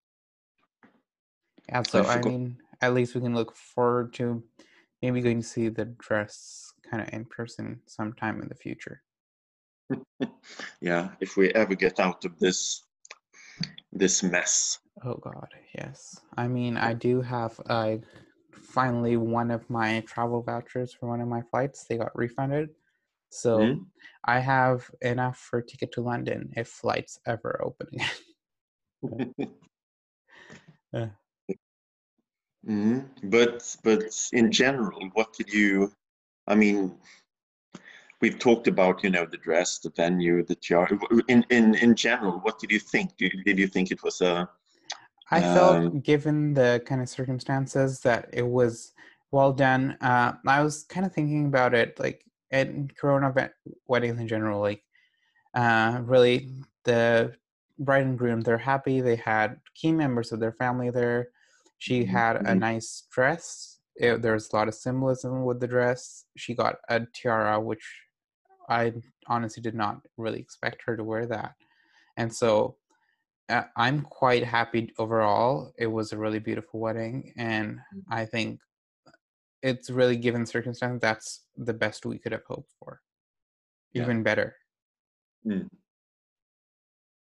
Yeah, I so I forgot. mean, at least we can look forward to maybe going to see the dress kind of in person sometime in the future. Yeah, if we ever get out of this mess. Oh God, yes. I mean, I do have finally one of my travel vouchers for one of my flights. They got refunded. So Mm? I have enough for a ticket to London if flights ever open again. Uh, But in general, what did you? I mean, we've talked about the dress, the venue, the tiara. In general, what did you think? Did you think it was a I um, felt, given the kind of circumstances, that it was well done. I was kind of thinking about it, like at weddings in general, like really the bride and groom, they're happy. They had key members of their family there. She had a mm, nice dress. There's a lot of symbolism with the dress. She got a tiara, which I honestly did not really expect her to wear that. And so I'm quite happy overall. It was a really beautiful wedding, and I think it's really, given circumstance, that's the best we could have hoped for. yeah. Even better. Mm.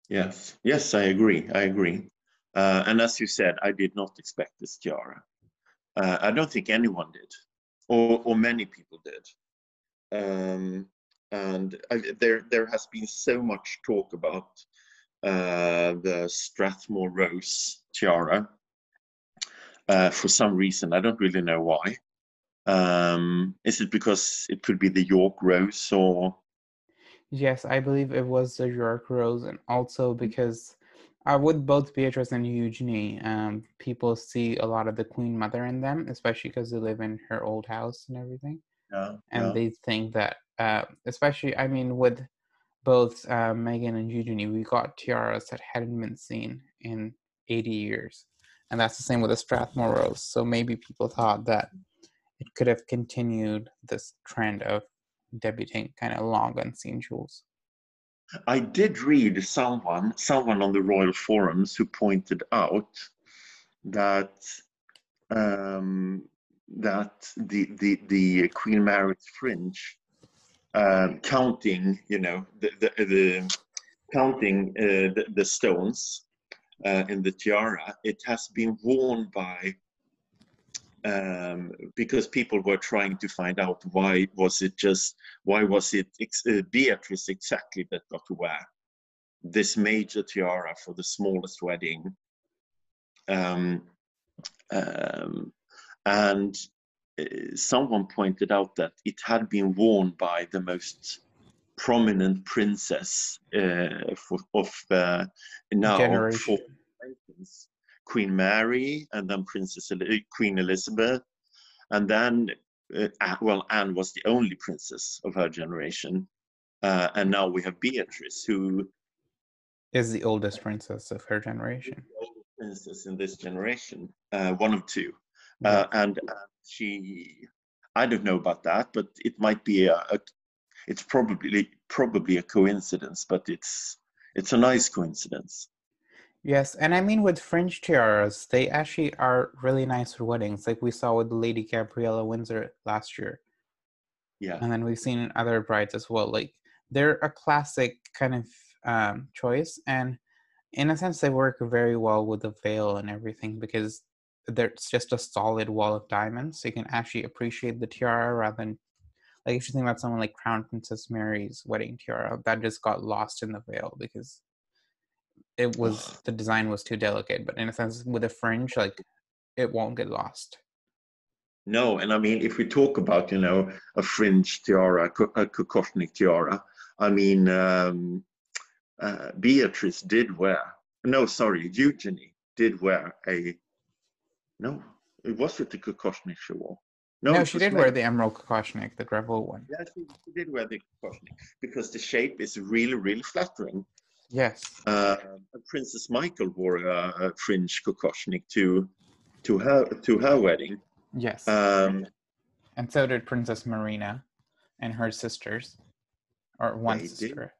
Yes, yes, I agree. I agree. And as you said, I did not expect this tiara. I don't think anyone did, or many people did. Um, and there has been so much talk about the Strathmore Rose tiara for some reason. I don't really know why. Is it because it could be the York Rose or? Yes, I believe it was the York Rose, and also because with both Beatrice and Eugenie, people see a lot of the Queen Mother in them, especially because they live in her old house and everything. Yeah, And yeah. they think that, especially, I mean, with both Meghan and Eugenie, we got tiaras that hadn't been seen in 80 years. And that's the same with the Strathmore Rose. So maybe people thought that it could have continued this trend of debuting kind of long unseen jewels. I did read someone on the royal forums who pointed out that um, that the Queen Mary's fringe, counting, the counting the stones in the tiara, it has been worn by because people were trying to find out why was it Beatrice exactly that got to wear this major tiara for the smallest wedding. Um, um, and someone pointed out that it had been worn by the most prominent princess of now Generation. for instance, Queen Mary, and then Queen Elizabeth, and then well, Anne was the only princess of her generation, and now we have Beatrice, who Is the oldest princess of her generation. princess in this generation, one of two. Yes. And she, I don't know about that, but it might be it's probably a coincidence, but it's a nice coincidence. Yes, and I mean with fringe tiaras, they actually are really nice for weddings, like we saw with Lady Gabriella Windsor last year, Yeah. and then we've seen in other brides as well. Like they're a classic kind of choice, and in a sense, they work very well with the veil and everything because there's just a solid wall of diamonds, so you can actually appreciate the tiara rather than like if you think about someone like Crown Princess Mary's wedding tiara that just got lost in the veil because it was Oh, the design was too delicate. But in a sense, with a fringe, like it won't get lost. no, and I mean, if we talk about, a fringe tiara, a Kokoshnik tiara, I mean, Beatrice did wear, no, sorry, Eugenie did wear no, it was it the Kokoshnik she wore? No, No, it she was did wear Meg. the emerald kokoshnik, the Greville one. Yeah, she did wear the Kokoshnik because the shape is really, really flattering. Yes. Uh, Princess Michael wore a fringe Kokoshnik to her wedding. Yes. Um, And so did Princess Marina and her sisters, or one they did. sister.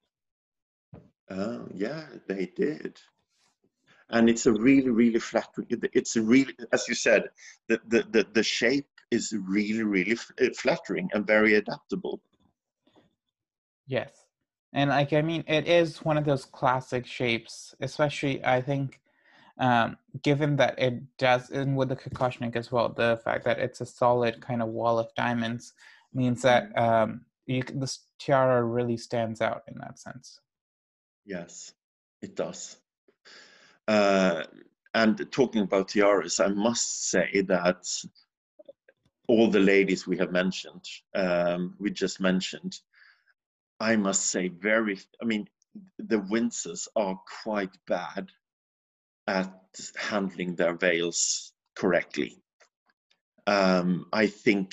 Yeah, they did. And it's a really, really flattering. It's a really, as you said, the shape is really, really flattering and very adaptable. Yes. And like I mean, it is one of those classic shapes, especially I think given that it does, and with the Kokoshnik as well, the fact that it's a solid kind of wall of diamonds means that this tiara really stands out in that sense. Yes, it does. Uh, and talking about tiaras, I must say that all the ladies we have mentioned, we just mentioned, I must say, I mean, the Windsors are quite bad at handling their veils correctly. I think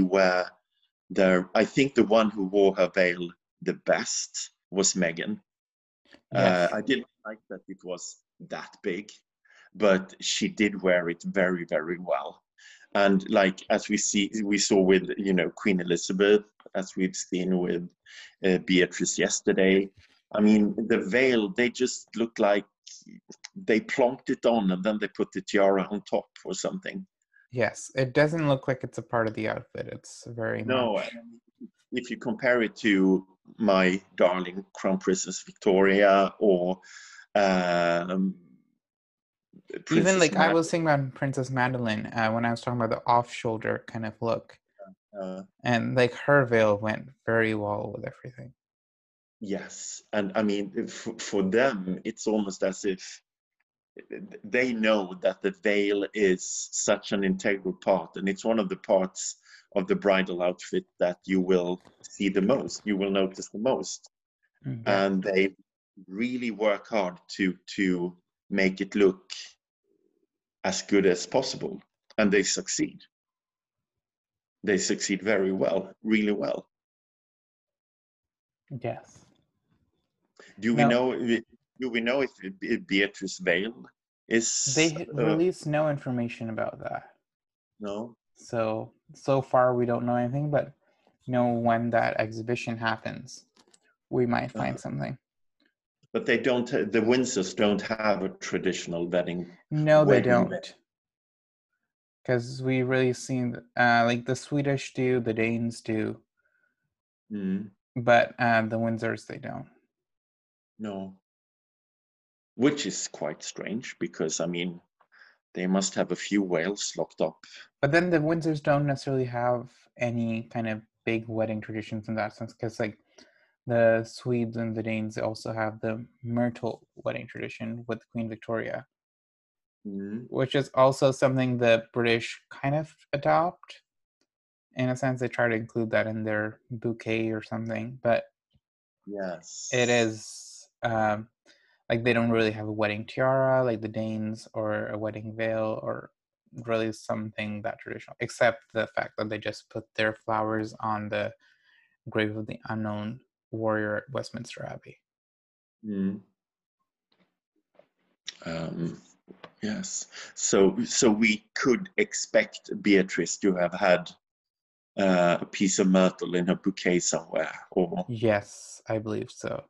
I think the one who wore her veil the best was Meghan. Yes. I didn't like that it was that big, but she did wear it very, very well. And like as we saw with Queen Elizabeth, as we've seen with Beatrice yesterday. I mean, the veil, they just look like they plonked it on and then they put the tiara on top or something. Yes. It doesn't look like it's a part of the outfit. It's very No, much. if you compare it to my darling Crown Princess Victoria, or um, Even Princess like I Mad. was thinking about Princess Madeline when I was talking about the off-shoulder kind of look, Uh, and like her veil went very well with everything. yes, and I mean, for them, it's almost as if they know that the veil is such an integral part, and it's one of the parts of the bridal outfit that you will see the most, you will notice the most, Yes. and they really work hard to make it look as good as possible, and they succeed. They succeed very well, really well. Yes. Do we No, know? Do we know if Beatrice Veil is? they released no information about that. No. So far we don't know anything, but when that exhibition happens, we might find something. But they don't. The Windsors don't have a traditional wedding. No, they don't. Because we really seen like the Swedish do, the Danes do, but the Windsors they don't. No. Which is quite strange because I mean, they must have a few whales locked up. But then the Windsors don't necessarily have any kind of big wedding traditions in that sense, because like the Swedes and the Danes also have the Myrtle wedding tradition with Queen Victoria, which is also something the British kind of adopt. In a sense, they try to include that in their bouquet or something, but yes, it is like they don't really have a wedding tiara like the Danes, or a wedding veil, or really something that traditional, except the fact that they just put their flowers on the grave of the unknown warrior at Westminster Abbey. Yes. So we could expect Beatrice to have had a piece of myrtle in her bouquet somewhere, or Yes, I believe so.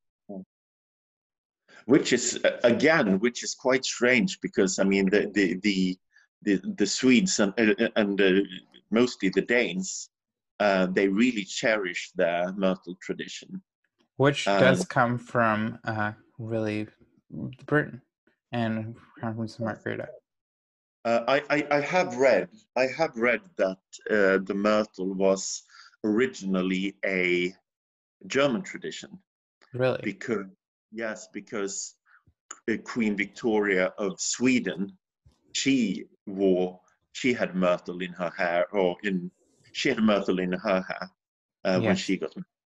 which is which is quite strange because I mean the Swedes and mostly the Danes, they really cherish their myrtle tradition. Which does come from really Britain and Crown Princess Margareta. I have read that the myrtle was originally a German tradition. Really? Because yes, because Queen Victoria of Sweden, she had myrtle in her hair, she had myrtle in her hair when Yes. she got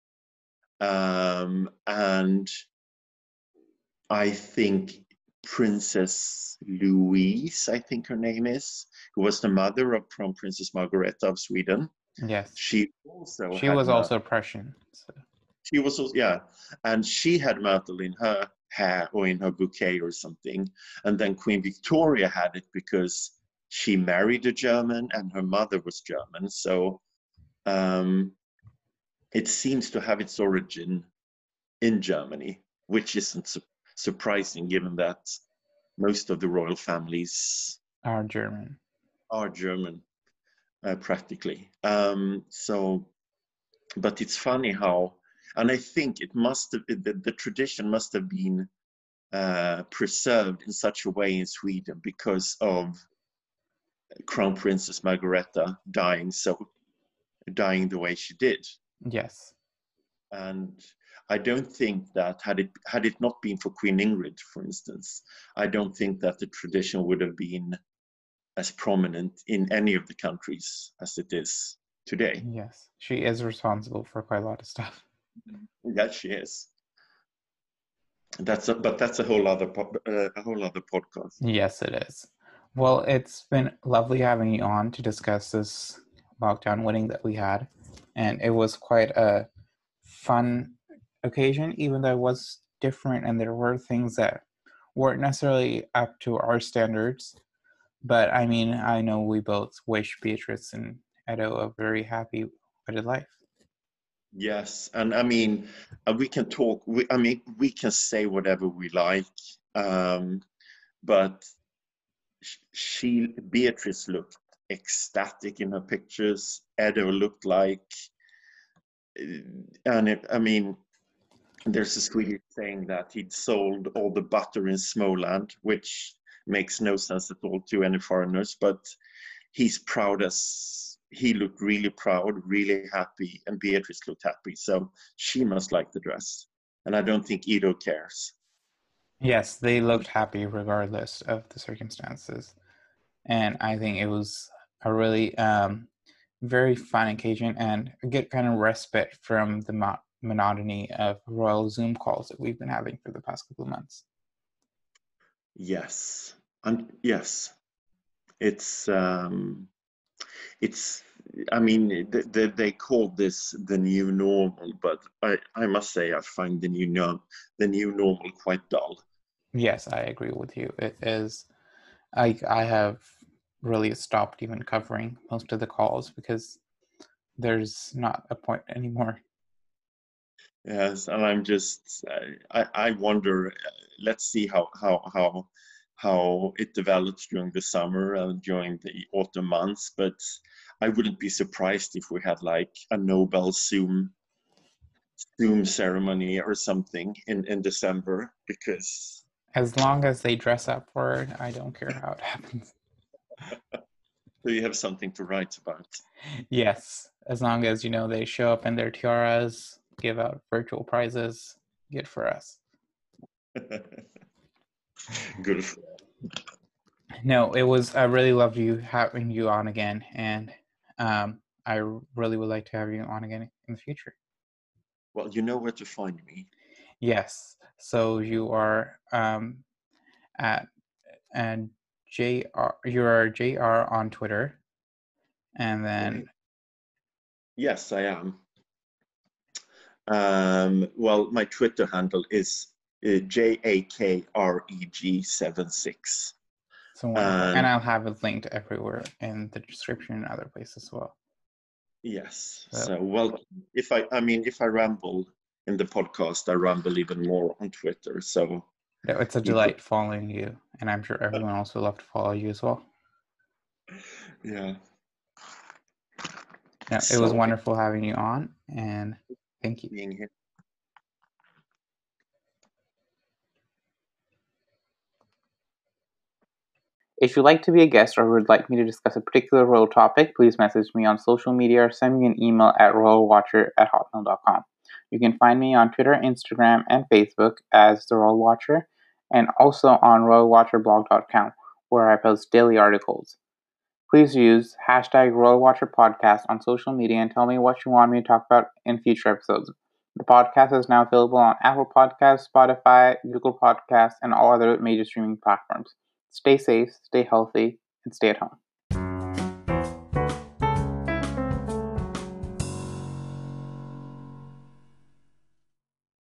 and I think Princess Louise, I think her name is, who was the mother of Crown Princess Margareta of Sweden. Yes. She also She had was myrtle. also Prussian. So. She was also, yeah, and she had myrtle in her hair or in her bouquet or something. And then Queen Victoria had it because she married a German and her mother was German. So it seems to have its origin in Germany, which isn't surprising given that most of the royal families Are German. Practically. But it's funny how, and I think it must have, the tradition must have been preserved in such a way in Sweden because of Crown Princess Margareta dying the way she did. Yes. And I don't think that had it not been for Queen Ingrid, for instance, I don't think that the tradition would have been as prominent in any of the countries as it is today. Yes, she is responsible for quite a lot of stuff. Yes, she is. That's a whole other podcast. Yes, it is. Well, it's been lovely having you on to discuss this lockdown wedding that we had, and it was quite a fun occasion, even though it was different and there were things that weren't necessarily up to our standards. But I mean, I know we both wish Beatrice and Edo a very happy wedded life. Yes, and I mean, we can talk. We can say whatever we like, but Beatrice looked ecstatic in her pictures. Edo looked like I mean, there's a Swedish saying that he'd sold all the butter in Småland, which makes no sense at all to any foreigners, but he's proud as he looked really proud, really happy, and Beatrice looked happy. So she must like the dress. And I don't think Ido cares. Yes, they looked happy regardless of the circumstances. And I think it was a really very fun occasion and a good kind of respite from the monotony of royal Zoom calls that we've been having for the past couple of months. Yes. Yes. It's I mean, they called this the new normal, but I must say I find the new normal quite dull. Yes, I agree with you. It is. I have really stopped even covering most of the calls because there's not a point anymore. Yes, and I'm just I wonder. Let's see how it develops during the summer and during the autumn months. But I wouldn't be surprised if we had like a Nobel Zoom ceremony or something in December, because As long as they dress up for it, I don't care how it happens. so you have something to write about. Yes, as long as they show up in their tiaras, give out virtual prizes, good for us. Good. No, it was. I really loved having you on again, and I really would like to have you on again in the future. Well, you know where to find me. Yes. So you are at and JR. You are JR on Twitter, and then Yes, I am. Well, my Twitter handle is JAKREG76. so wonderful. And I'll have it linked everywhere in the description and other places as well. Yes. So So, well, if I ramble in the podcast, I ramble even more on Twitter. So it's a you could, delight following you, and I'm sure everyone else will love to follow you as well. yeah. No, it was So wonderful having you on, and thank you. being here. If you'd like to be a guest or would like me to discuss a particular royal topic, please message me on social media or send me an email at royalwatcher@hotmail.com. You can find me on Twitter, Instagram, and Facebook as The Royal Watcher, and also on royalwatcherblog.com, where I post daily articles. Please use hashtag RoyalWatcherPodcast on social media and tell me what you want me to talk about in future episodes. The podcast is now available on Apple Podcasts, Spotify, Google Podcasts, and all other major streaming platforms. Stay safe, stay healthy, and stay at home.